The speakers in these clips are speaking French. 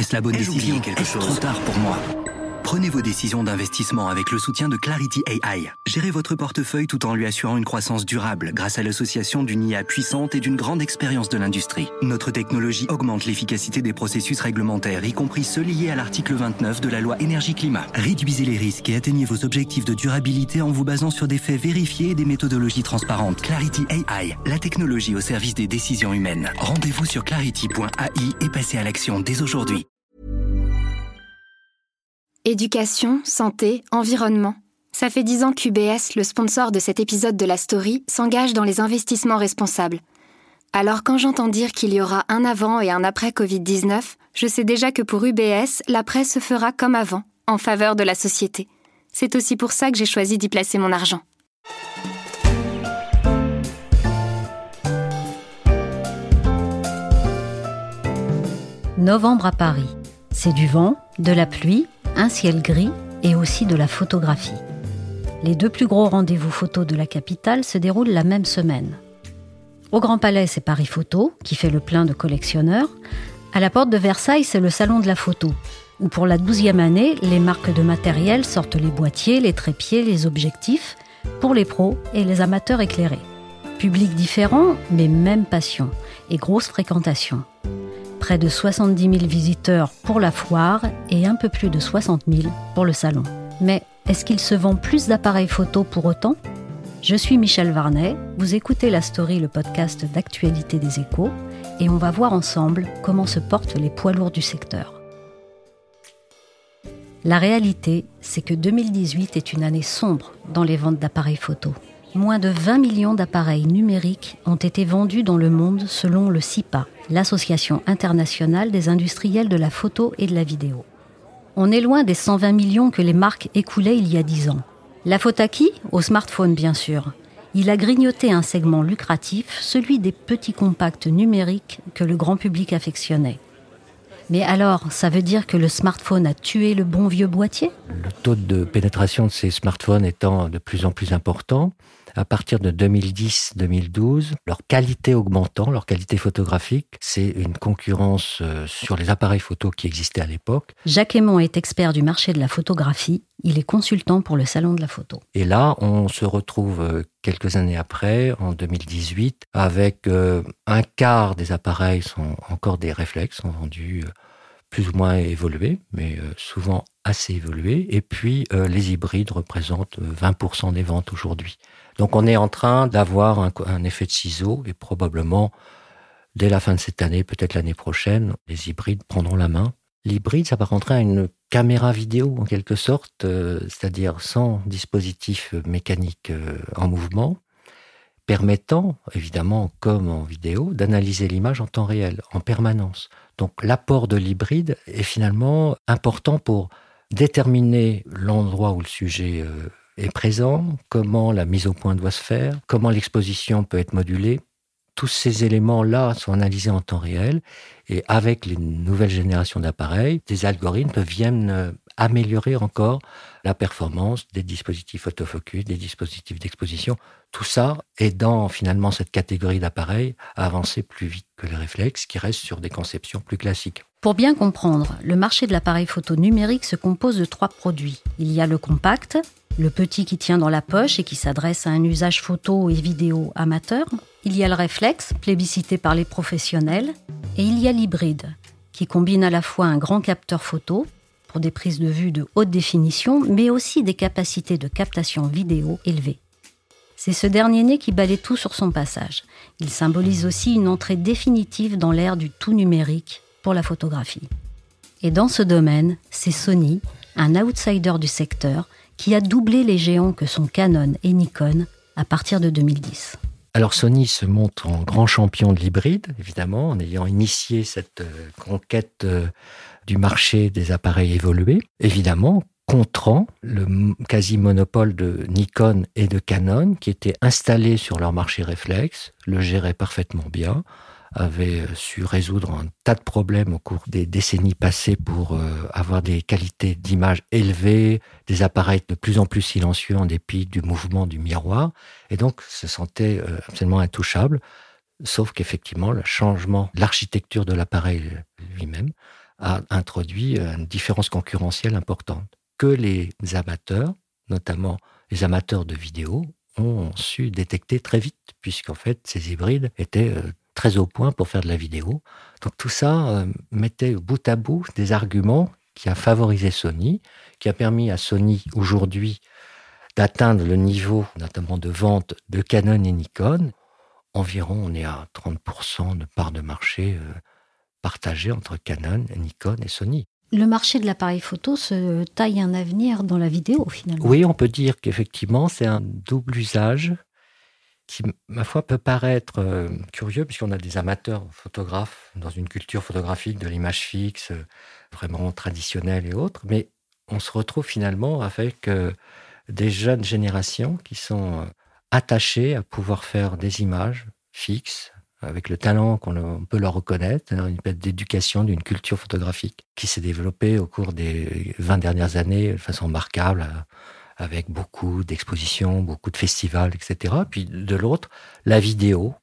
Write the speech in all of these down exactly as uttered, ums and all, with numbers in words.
Est-ce la bonne Ai-je décision? oublié quelque Est-ce chose trop tard pour moi? Prenez vos décisions d'investissement avec le soutien de Clarity A I. Gérez votre portefeuille tout en lui assurant une croissance durable grâce à l'association d'une I A puissante et d'une grande expérience de l'industrie. Notre technologie augmente l'efficacité des processus réglementaires, y compris ceux liés à l'article vingt-neuf de la loi énergie-climat. Réduisez les risques et atteignez vos objectifs de durabilité en vous basant sur des faits vérifiés et des méthodologies transparentes. Clarity A I, la technologie au service des décisions humaines. Rendez-vous sur clarity point A I et passez à l'action dès aujourd'hui. Éducation, santé, environnement. Ça fait dix ans qu'U B S, le sponsor de cet épisode de la story, s'engage dans les investissements responsables. Alors quand j'entends dire qu'il y aura un avant et un après covid dix-neuf, je sais déjà que pour U B S, l'après se fera comme avant, en faveur de la société. C'est aussi pour ça que j'ai choisi d'y placer mon argent. Novembre à Paris. C'est du vent, de la pluie, un ciel gris et aussi de la photographie. Les deux plus gros rendez-vous photos de la capitale se déroulent la même semaine. Au Grand Palais, c'est Paris Photo, qui fait le plein de collectionneurs. À la porte de Versailles, c'est le Salon de la Photo, où pour la douzième année, les marques de matériel sortent les boîtiers, les trépieds, les objectifs, pour les pros et les amateurs éclairés. Public différent, mais même passion, et grosse fréquentation. Près de soixante-dix mille visiteurs pour la foire et un peu plus de soixante mille pour le salon. Mais est-ce qu'il se vend plus d'appareils photo pour autant ? Je suis Michel Varnet, vous écoutez La Story, le podcast d'actualité des Échos, et on va voir ensemble comment se portent les poids lourds du secteur. La réalité, c'est que deux mille dix-huit est une année sombre dans les ventes d'appareils photo. Moins de vingt millions d'appareils numériques ont été vendus dans le monde selon le C I P A, l'Association internationale des industriels de la photo et de la vidéo. On est loin des cent vingt millions que les marques écoulaient il y a dix ans. La faute à qui ? Au smartphone, bien sûr. Il a grignoté un segment lucratif, celui des petits compacts numériques que le grand public affectionnait. Mais alors, ça veut dire que le smartphone a tué le bon vieux boîtier ? Le taux de pénétration de ces smartphones étant de plus en plus important, à partir de deux mille dix deux mille douze, leur qualité augmentant, leur qualité photographique, c'est une concurrence sur les appareils photo qui existaient à l'époque. Jacques Hémon est expert du marché de la photographie. Il est consultant pour le Salon de la Photo. Et là, on se retrouve quelques années après, en deux mille dix-huit, avec euh, un quart des appareils sont encore des réflexes, sont vendus euh, plus ou moins évolués, mais euh, souvent assez évolués. Et puis, euh, les hybrides représentent vingt pour cent des ventes aujourd'hui. Donc, on est en train d'avoir un, un effet de ciseau et probablement, dès la fin de cette année, peut-être l'année prochaine, les hybrides prendront la main. L'hybride s'apparenterait à une caméra vidéo, en quelque sorte, euh, c'est-à-dire sans dispositif mécanique euh, en mouvement, permettant, évidemment, comme en vidéo, d'analyser l'image en temps réel, en permanence. Donc, l'apport de l'hybride est finalement important pour déterminer l'endroit où le sujet euh, est présent, comment la mise au point doit se faire, comment l'exposition peut être modulée. Tous ces éléments-là sont analysés en temps réel et avec les nouvelles générations d'appareils, des algorithmes viennent améliorer encore la performance des dispositifs autofocus, des dispositifs d'exposition. Tout ça aidant finalement cette catégorie d'appareils à avancer plus vite que les réflexes qui restent sur des conceptions plus classiques. Pour bien comprendre, le marché de l'appareil photo numérique se compose de trois produits. Il y a le compact, le petit qui tient dans la poche et qui s'adresse à un usage photo et vidéo amateur. Il y a le réflexe, plébiscité par les professionnels. Et il y a l'hybride, qui combine à la fois un grand capteur photo, pour des prises de vue de haute définition, mais aussi des capacités de captation vidéo élevées. C'est ce dernier né qui balaie tout sur son passage. Il symbolise aussi une entrée définitive dans l'ère du tout numérique pour la photographie. Et dans ce domaine, c'est Sony, un outsider du secteur, qui a doublé les géants que sont Canon et Nikon à partir de deux mille dix. Alors Sony se montre en grand champion de l'hybride, évidemment, en ayant initié cette euh, conquête euh, du marché des appareils évolués, évidemment, contrant le quasi-monopole de Nikon et de Canon, qui étaient installés sur leur marché réflexe, le géraient parfaitement bien, avaient su résoudre un tas de problèmes au cours des décennies passées pour euh, avoir des qualités d'image élevées, des appareils de plus en plus silencieux en dépit du mouvement du miroir, et donc se sentaient euh, absolument intouchables, sauf qu'effectivement, le changement de l'architecture de l'appareil lui-même a introduit une différence concurrentielle importante que les amateurs, notamment les amateurs de vidéo, ont su détecter très vite, puisqu'en fait, ces hybrides étaient très au point pour faire de la vidéo. Donc tout ça euh, mettait bout à bout des arguments qui a favorisé Sony, qui a permis à Sony aujourd'hui d'atteindre le niveau notamment de vente de Canon et Nikon. Environ, on est à trente pour cent de part de marché euh, partagée entre Canon, Nikon et Sony. Le marché de l'appareil photo se taille un avenir dans la vidéo, finalement. Oui, on peut dire qu'effectivement, c'est un double usage qui, ma foi, peut paraître euh, curieux, puisqu'on a des amateurs photographes dans une culture photographique de l'image fixe, euh, vraiment traditionnelle et autres, mais on se retrouve finalement avec euh, des jeunes générations qui sont euh, attachées à pouvoir faire des images fixes, avec le talent qu'on on peut leur reconnaître, une espèce d'éducation d'une culture photographique qui s'est développée au cours des vingt dernières années de façon remarquable, avec beaucoup d'expositions, beaucoup de festivals, et cetera. Puis de l'autre, la vidéo,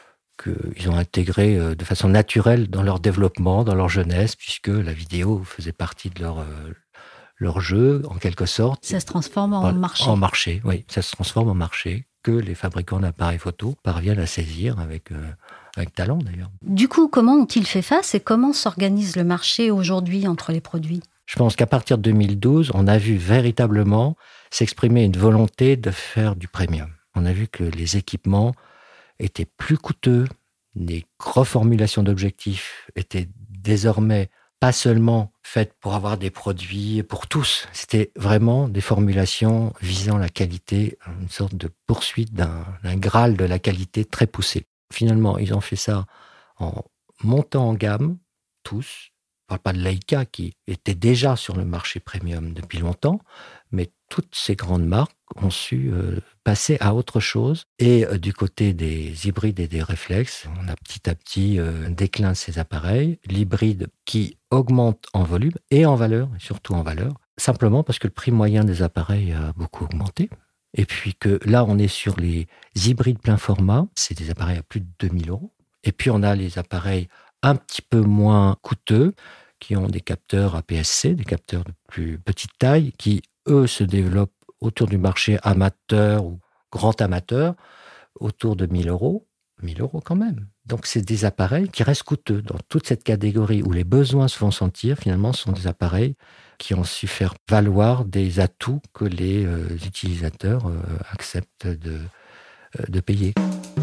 qu'ils ont intégrée de façon naturelle dans leur développement, dans leur jeunesse, puisque la vidéo faisait partie de leur, leur jeu, en quelque sorte. Ça se transforme en marché. En marché, oui. Ça se transforme en marché, que les fabricants d'appareils photo parviennent à saisir avec, euh, avec talent, d'ailleurs. Du coup, comment ont-ils fait face et comment s'organise le marché aujourd'hui entre les produits ? Je pense qu'à partir de deux mille douze, on a vu véritablement s'exprimer une volonté de faire du premium. On a vu que les équipements étaient plus coûteux, les reformulations d'objectifs étaient désormais pas seulement faites pour avoir des produits pour tous, c'était vraiment des formulations visant la qualité, une sorte de poursuite d'un, d'un graal de la qualité très poussé. Finalement, ils ont fait ça en montant en gamme, tous. Je ne parle pas de Leica qui était déjà sur le marché premium depuis longtemps, mais toutes ces grandes marques ont su euh, passer à autre chose. Et euh, du côté des hybrides et des réflexes, on a petit à petit euh, un déclin de ces appareils. L'hybride qui augmente en volume et en valeur, et surtout en valeur, simplement parce que le prix moyen des appareils a beaucoup augmenté. Et puis que là, on est sur les hybrides plein format, c'est des appareils à plus de deux mille euros. Et puis on a les appareils un petit peu moins coûteux, qui ont des capteurs A P S C, des capteurs de plus petite taille, qui, eux, se développent autour du marché amateur ou grand amateur, autour de mille euros. mille euros quand même. Donc, c'est des appareils qui restent coûteux. Dans toute cette catégorie où les besoins se font sentir, finalement, ce sont des appareils qui ont su faire valoir des atouts que les euh, utilisateurs euh, acceptent de, euh, de payer.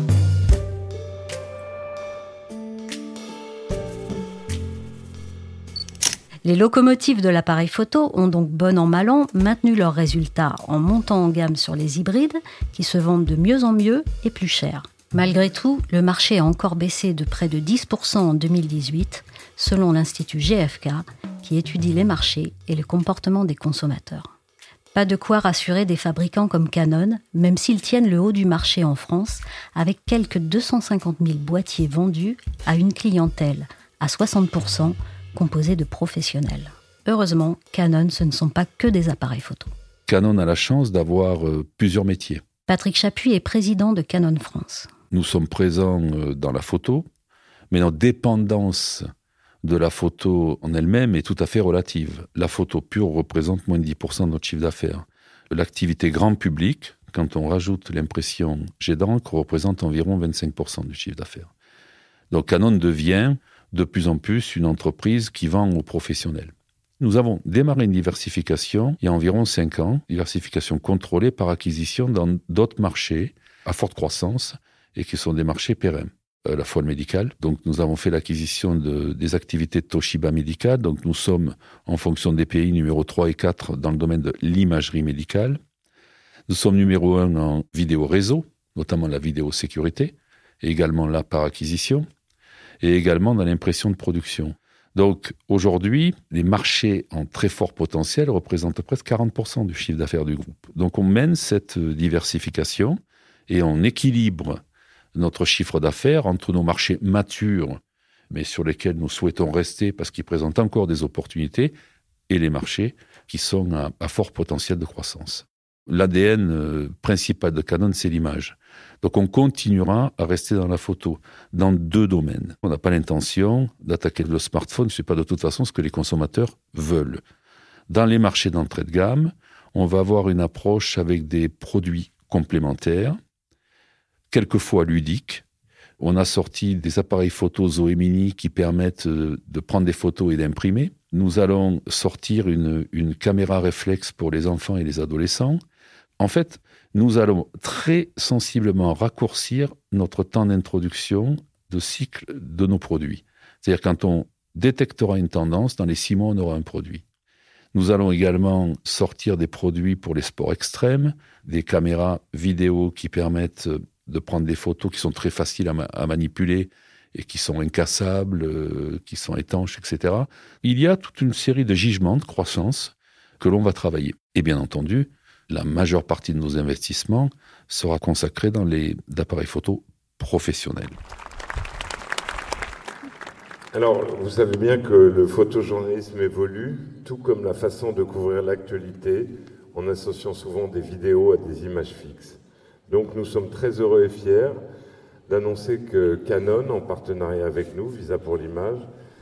Les locomotives de l'appareil photo ont donc bon an mal an maintenu leurs résultats en montant en gamme sur les hybrides qui se vendent de mieux en mieux et plus cher. Malgré tout, le marché a encore baissé de près de dix pour cent en deux mille dix-huit, selon l'Institut G F K, qui étudie les marchés et le comportement des consommateurs. Pas de quoi rassurer des fabricants comme Canon, même s'ils tiennent le haut du marché en France, avec quelques deux cent cinquante mille boîtiers vendus à une clientèle à soixante pour cent composée de professionnels. Heureusement, Canon, ce ne sont pas que des appareils photo. Canon a la chance d'avoir euh, plusieurs métiers. Patrick Chapuis est président de Canon France. Nous sommes présents euh, dans la photo, mais notre dépendance de la photo en elle-même est tout à fait relative. La photo pure représente moins de dix pour cent de notre chiffre d'affaires. L'activité grand public, quand on rajoute l'impression jet d'encre, représente environ vingt-cinq pour cent du chiffre d'affaires. Donc Canon devient de plus en plus une entreprise qui vend aux professionnels. Nous avons démarré une diversification il y a environ cinq ans, diversification contrôlée par acquisition dans d'autres marchés à forte croissance et qui sont des marchés pérennes. Euh, la fois le médical, donc nous avons fait l'acquisition de, des activités de Toshiba Medical, donc nous sommes en fonction des pays numéro trois et quatre dans le domaine de l'imagerie médicale. Nous sommes numéro un en vidéo réseau, notamment la vidéo sécurité, et également là par acquisition, et également dans l'impression de production. Donc aujourd'hui, les marchés en très fort potentiel représentent presque quarante pour cent du chiffre d'affaires du groupe. Donc on mène cette diversification et on équilibre notre chiffre d'affaires entre nos marchés matures, mais sur lesquels nous souhaitons rester parce qu'ils présentent encore des opportunités, et les marchés qui sont à, à fort potentiel de croissance. l'A D N principal de Canon, c'est l'image. Donc on continuera à rester dans la photo, dans deux domaines. On n'a pas l'intention d'attaquer le smartphone, ce n'est pas de toute façon ce que les consommateurs veulent. Dans les marchés d'entrée de gamme, on va avoir une approche avec des produits complémentaires, quelquefois ludiques. On a sorti des appareils photo Zoé Mini qui permettent de prendre des photos et d'imprimer. Nous allons sortir une, une caméra réflexe pour les enfants et les adolescents. En fait, nous allons très sensiblement raccourcir notre temps d'introduction de cycle de nos produits. C'est-à-dire quand on détectera une tendance, dans les six mois, on aura un produit. Nous allons également sortir des produits pour les sports extrêmes, des caméras vidéo qui permettent de prendre des photos qui sont très faciles à, ma- à manipuler et qui sont incassables, euh, qui sont étanches, et cetera. Il y a toute une série de gisements de croissance que l'on va travailler. Et bien entendu, la majeure partie de nos investissements sera consacrée dans les appareils photo professionnels. Alors, vous savez bien que le photojournalisme évolue, tout comme la façon de couvrir l'actualité, en associant souvent des vidéos à des images fixes. Donc, nous sommes très heureux et fiers d'annoncer que Canon, en partenariat avec nous, Visa pour l'image,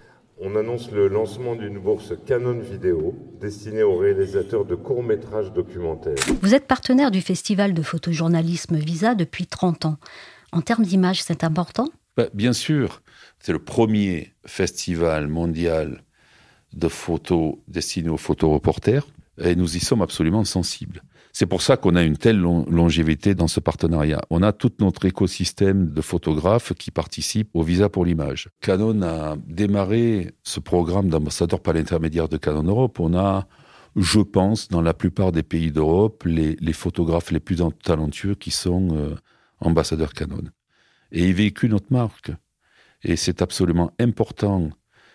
on annonce le lancement d'une bourse Canon Vidéo destinée aux réalisateurs de courts-métrages documentaires. Vous êtes partenaire du festival de photojournalisme Visa depuis trente ans. En termes d'image, c'est important ? Ben, bien sûr, c'est le premier festival mondial de photos destiné aux photoreporters et nous y sommes absolument sensibles. C'est pour ça qu'on a une telle longévité dans ce partenariat. On a tout notre écosystème de photographes qui participent au Visa pour l'image. Canon a démarré ce programme d'ambassadeur par l'intermédiaire de Canon Europe. On a, je pense, dans la plupart des pays d'Europe, les, les photographes les plus talentueux qui sont euh, ambassadeurs Canon. Et ils véhiculent notre marque. Et c'est absolument important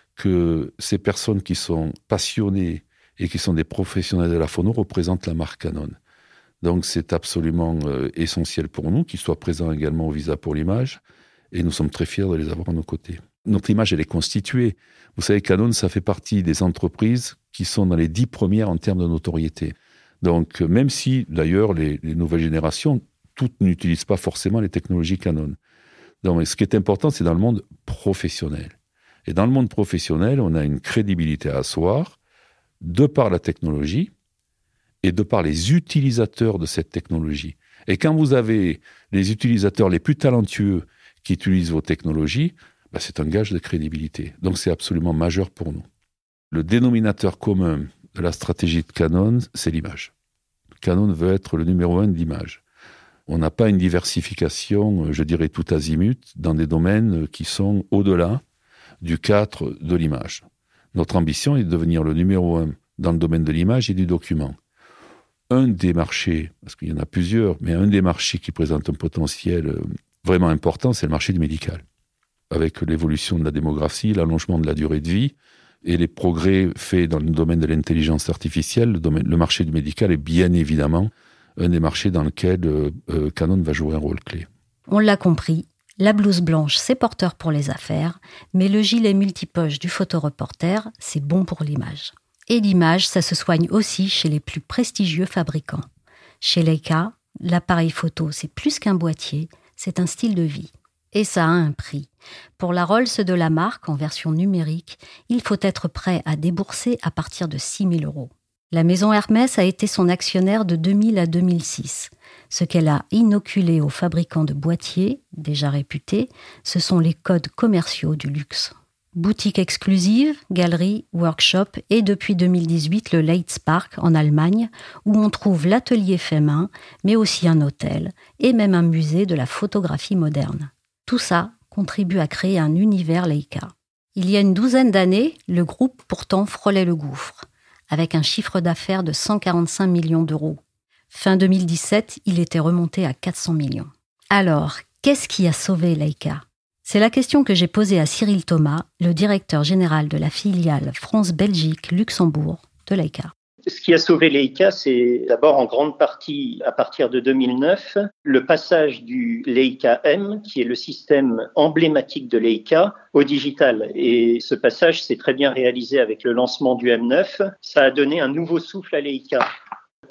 que ces personnes qui sont passionnées et qui sont des professionnels de la photo représentent la marque Canon. Donc c'est absolument euh, essentiel pour nous qu'ils soient présents également au Visa pour l'image et nous sommes très fiers de les avoir à nos côtés. Notre image, elle est constituée. Vous savez, Canon, ça fait partie des entreprises qui sont dans les dix premières en termes de notoriété. Donc même si, d'ailleurs, les, les nouvelles générations, toutes n'utilisent pas forcément les technologies Canon. Donc ce qui est important, c'est dans le monde professionnel. Et dans le monde professionnel, on a une crédibilité à asseoir de par la technologie, et de par les utilisateurs de cette technologie. Et quand vous avez les utilisateurs les plus talentueux qui utilisent vos technologies, bah c'est un gage de crédibilité. Donc c'est absolument majeur pour nous. Le dénominateur commun de la stratégie de Canon, c'est l'image. Canon veut être le numéro un de l'image. On n'a pas une diversification, je dirais, tout azimut, dans des domaines qui sont au-delà du cadre de l'image. Notre ambition est de devenir le numéro un dans le domaine de l'image et du document. Un des marchés, parce qu'il y en a plusieurs, mais un des marchés qui présente un potentiel vraiment important, c'est le marché du médical. Avec l'évolution de la démographie, l'allongement de la durée de vie et les progrès faits dans le domaine de l'intelligence artificielle, le, domaine, le marché du médical est bien évidemment un des marchés dans lequel euh, Canon va jouer un rôle clé. On l'a compris, la blouse blanche, c'est porteur pour les affaires, mais le gilet multipoche du photoreporter, c'est bon pour l'image. Et l'image, ça se soigne aussi chez les plus prestigieux fabricants. Chez Leica, l'appareil photo, c'est plus qu'un boîtier, c'est un style de vie. Et ça a un prix. Pour la Rolls de la marque, en version numérique, il faut être prêt à débourser à partir de six mille euros. La maison Hermès a été son actionnaire de deux mille à deux mille six. Ce qu'elle a inoculé aux fabricants de boîtiers, déjà réputés, ce sont les codes commerciaux du luxe. Boutique exclusive, galerie, workshop et depuis deux mille dix-huit le Leitzpark en Allemagne où on trouve l'atelier fait main, mais aussi un hôtel et même un musée de la photographie moderne. Tout ça contribue à créer un univers Leica. Il y a une douzaine d'années, le groupe pourtant frôlait le gouffre, avec un chiffre d'affaires de cent quarante-cinq millions d'euros. Fin deux mille dix-sept, il était remonté à quatre cents millions. Alors, qu'est-ce qui a sauvé Leica ? C'est la question que j'ai posée à Cyril Thomas, le directeur général de la filiale France-Belgique-Luxembourg de Leica. Ce qui a sauvé Leica, c'est d'abord en grande partie, à partir de deux mille neuf, le passage du Leica M, qui est le système emblématique de Leica, au digital. Et ce passage s'est très bien réalisé avec le lancement du M neuf. Ça a donné un nouveau souffle à Leica.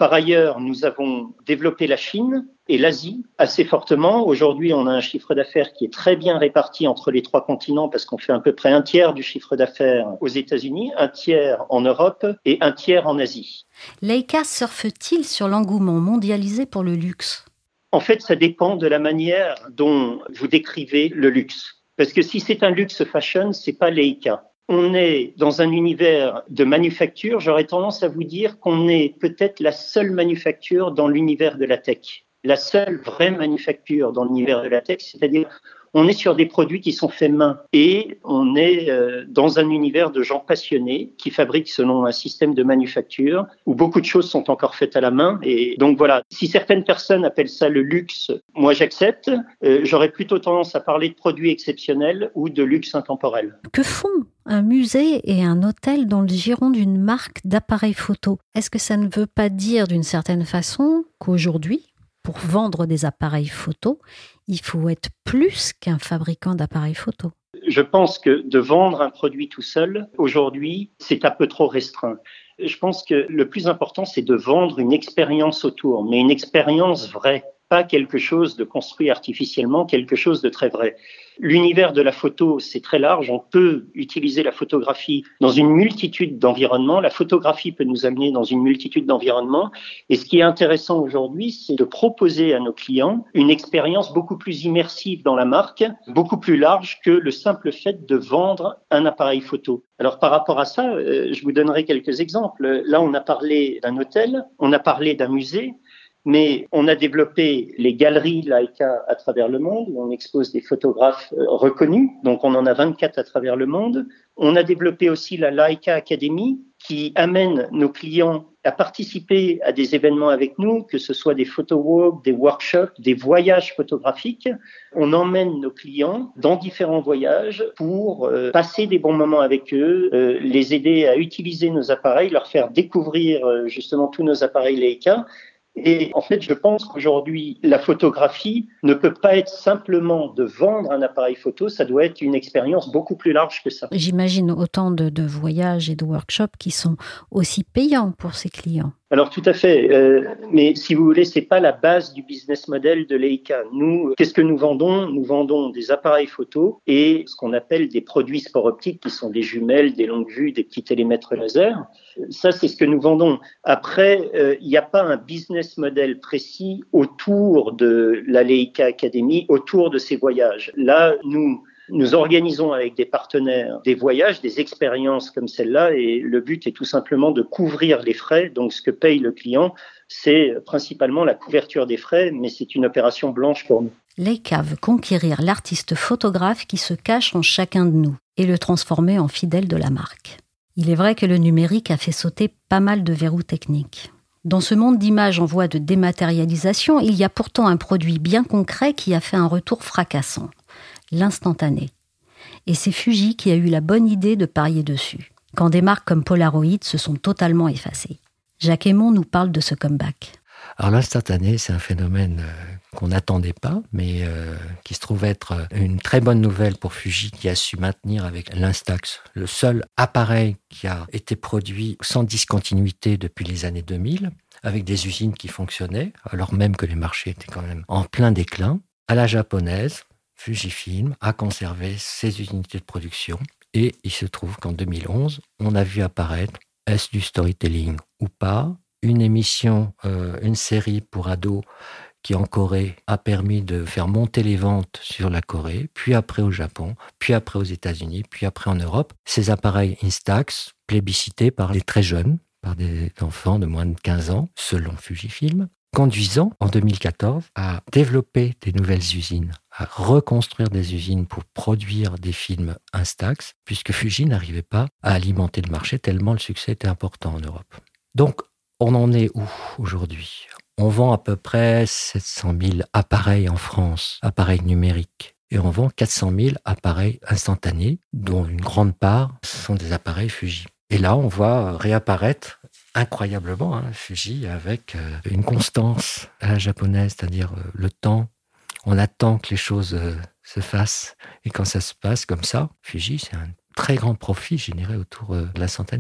par ailleurs, nous avons développé la Chine et l'Asie assez fortement. Aujourd'hui, on a un chiffre d'affaires qui est très bien réparti entre les trois continents parce qu'on fait à peu près un tiers du chiffre d'affaires aux États-Unis, un tiers en Europe et un tiers en Asie. Leica surfe-t-il sur l'engouement mondialisé pour le luxe ? En fait, ça dépend de la manière dont vous décrivez le luxe. Parce que si c'est un luxe fashion, c'est pas Leica. On est dans un univers de manufacture. J'aurais tendance à vous dire qu'on est peut-être la seule manufacture dans l'univers de la tech. La seule vraie manufacture dans l'univers de la tech, c'est-à-dire on est sur des produits qui sont faits main et on est euh, dans un univers de gens passionnés qui fabriquent selon un système de manufacture où beaucoup de choses sont encore faites à la main. Et donc voilà, si certaines personnes appellent ça le luxe, moi j'accepte. Euh, j'aurais plutôt tendance à parler de produits exceptionnels ou de luxe intemporel. Que font un musée et un hôtel dans le giron d'une marque d'appareils photo ? Est-ce que ça ne veut pas dire d'une certaine façon qu'aujourd'hui, pour vendre des appareils photo, il faut être plus qu'un fabricant d'appareils photo? Je pense que de vendre un produit tout seul, aujourd'hui, c'est un peu trop restreint. Je pense que le plus important, c'est de vendre une expérience autour, mais une expérience vraie, pas quelque chose de construit artificiellement, quelque chose de très vrai. L'univers de la photo, c'est très large. On peut utiliser la photographie dans une multitude d'environnements. La photographie peut nous amener dans une multitude d'environnements. Et ce qui est intéressant aujourd'hui, c'est de proposer à nos clients une expérience beaucoup plus immersive dans la marque, beaucoup plus large que le simple fait de vendre un appareil photo. Alors par rapport à ça, euh, je vous donnerai quelques exemples. Là, on a parlé d'un hôtel, on a parlé d'un musée. Mais on a développé les galeries Leica à travers le monde, où on expose des photographes reconnus, donc on en a vingt-quatre à travers le monde. On a développé aussi la Leica Academy, qui amène nos clients à participer à des événements avec nous, que ce soit des photo walks, des workshops, des voyages photographiques. On emmène nos clients dans différents voyages pour euh, passer des bons moments avec eux, euh, les aider à utiliser nos appareils, leur faire découvrir euh, justement tous nos appareils Leica. Et en fait, je pense qu'aujourd'hui, la photographie ne peut pas être simplement de vendre un appareil photo, ça doit être une expérience beaucoup plus large que ça. J'imagine autant de, de voyages et de workshops qui sont aussi payants pour ces clients. Alors tout à fait, euh, mais si vous voulez, c'est pas la base du business model de Leica. Nous, qu'est-ce que nous vendons ? Nous vendons des appareils photo et ce qu'on appelle des produits sport optique, qui sont des jumelles, des longues vues, des petits télémètres laser. Ça, c'est ce que nous vendons. Après, il euh, n'y a pas un business model précis autour de la Leica Academy, autour de ces voyages. Là, nous Nous organisons avec des partenaires des voyages, des expériences comme celle-là, et le but est tout simplement de couvrir les frais. Donc, ce que paye le client, c'est principalement la couverture des frais, mais c'est une opération blanche pour nous. Leica veut conquérir l'artiste photographe qui se cache en chacun de nous et le transformer en fidèle de la marque. Il est vrai que le numérique a fait sauter pas mal de verrous techniques. Dans ce monde d'images en voie de dématérialisation, il y a pourtant un produit bien concret qui a fait un retour fracassant. L'instantané. Et c'est Fuji qui a eu la bonne idée de parier dessus, quand des marques comme Polaroid se sont totalement effacées. Jacques Hémon nous parle de ce comeback. Alors l'instantané, c'est un phénomène euh, qu'on n'attendait pas, mais euh, qui se trouve être une très bonne nouvelle pour Fuji, qui a su maintenir avec l'Instax, le seul appareil qui a été produit sans discontinuité depuis les années deux mille, avec des usines qui fonctionnaient, alors même que les marchés étaient quand même en plein déclin, à la japonaise. Fujifilm a conservé ses unités de production et il se trouve qu'en deux mille onze, on a vu apparaître, est-ce du storytelling ou pas, une émission, euh, une série pour ados qui en Corée a permis de faire monter les ventes sur la Corée, puis après au Japon, puis après aux États-Unis, puis après en Europe. Ces appareils Instax, plébiscités par les très jeunes, par des enfants de moins de quinze ans, selon Fujifilm, conduisant en deux mille quatorze à développer des nouvelles usines, à reconstruire des usines pour produire des films Instax, puisque Fuji n'arrivait pas à alimenter le marché tellement le succès était important en Europe. Donc, on en est où aujourd'hui ? On vend à peu près sept cent mille appareils en France, appareils numériques, et on vend quatre cent mille appareils instantanés, dont une grande part sont des appareils Fuji. Et là, on voit réapparaître incroyablement, hein, Fuji, avec euh, une constance à la japonaise, c'est-à-dire euh, le temps. On attend que les choses euh, se fassent. Et quand ça se passe comme ça, Fuji, c'est un très grand profit généré autour euh, de l'instantané.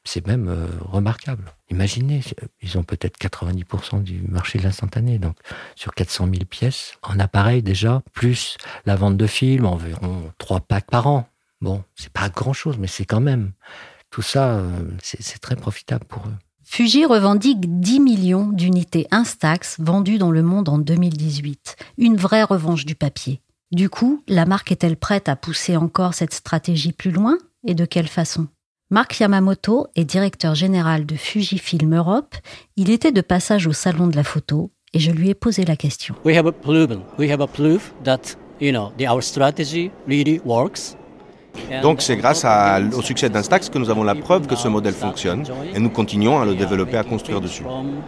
c'est même euh, remarquable. Imaginez, ils ont peut-être quatre-vingt-dix pour cent du marché de l'instantané, donc sur quatre cent mille pièces en appareil déjà, plus la vente de films, environ trois packs par an. Bon, c'est pas grand-chose, mais c'est quand même... Tout ça, euh, c'est, c'est très profitable pour eux. Fuji revendique dix millions d'unités Instax vendues dans le monde en deux mille dix-huit. Une vraie revanche du papier. Du coup, la marque est-elle prête à pousser encore cette stratégie plus loin ? Et de quelle façon ? Mark Yamamoto est directeur général de Fujifilm Europe. Il était de passage au salon de la photo et je lui ai posé la question. We have a proof, we have a proof that, you know, the, our strategy really works. Donc c'est grâce à, au succès d'Instax que nous avons la preuve que ce modèle fonctionne et nous continuons à le développer, à construire dessus.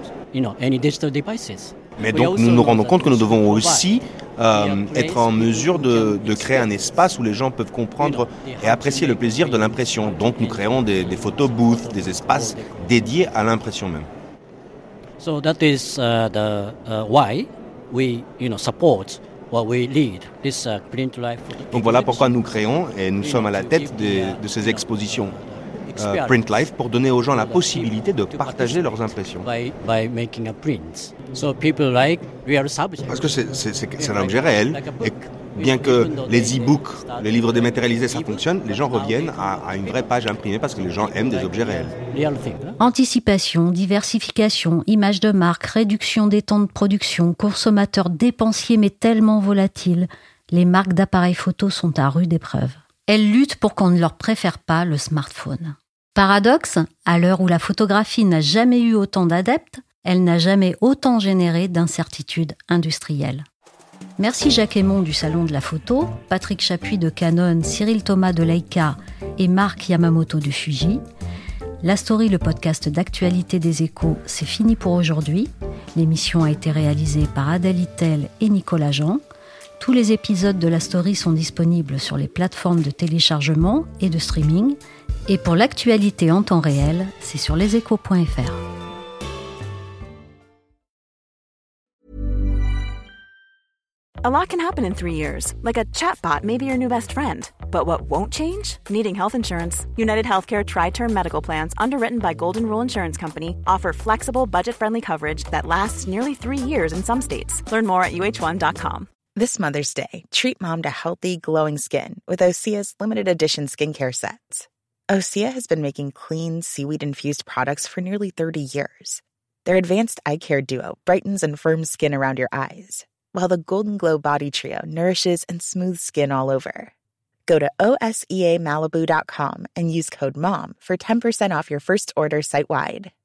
Mais donc nous nous rendons compte que nous devons aussi euh, être en mesure de, de créer un espace où les gens peuvent comprendre et apprécier le plaisir de l'impression. Donc nous créons des, des photo booths, des espaces dédiés à l'impression même. So that is uh, the uh, why we, you know, support what we lead this uh, print life. Donc voilà pourquoi nous créons et nous sommes à la tête de, de ces expositions euh, Print Life pour donner aux gens la possibilité de partager leurs impressions. By, by making a print. So people like real subjects. Parce que c'est, c'est, c'est, c'est un objet réel et bien que les e-books, les livres dématérialisés, ça fonctionne, les gens reviennent à, à une vraie page imprimée parce que les gens aiment des objets réels. Anticipation, diversification, image de marque, réduction des temps de production, consommateurs dépensiers mais tellement volatiles, les marques d'appareils photo sont à rude épreuve. Elles luttent pour qu'on ne leur préfère pas le smartphone. Paradoxe, à l'heure où la photographie n'a jamais eu autant d'adeptes, elle n'a jamais autant généré d'incertitudes industrielles. Merci Jacques Aymon du Salon de la Photo, Patrick Chapuis de Canon, Cyril Thomas de Leica et Mark Yamamoto de Fuji. La Story, le podcast d'actualité des Échos, c'est fini pour aujourd'hui. L'émission a été réalisée par Adèle Itel et Nicolas Jean. Tous les épisodes de La Story sont disponibles sur les plateformes de téléchargement et de streaming. Et pour l'actualité en temps réel, c'est sur leséchos point f r. A lot can happen in three years, like a chatbot may be your new best friend. But what won't change? Needing health insurance. United Healthcare Tri-Term Medical Plans, underwritten by Golden Rule Insurance Company, offer flexible, budget-friendly coverage that lasts nearly three years in some states. Learn more at U H one dot com. This Mother's Day, treat mom to healthy, glowing skin with Osea's limited edition skincare sets. Osea has been making clean, seaweed-infused products for nearly thirty years. Their advanced eye care duo brightens and firms skin around your eyes, while the Golden Glow Body Trio nourishes and smooths skin all over. Go to O S E A Malibu dot com and use code MOM for ten percent off your first order site-wide.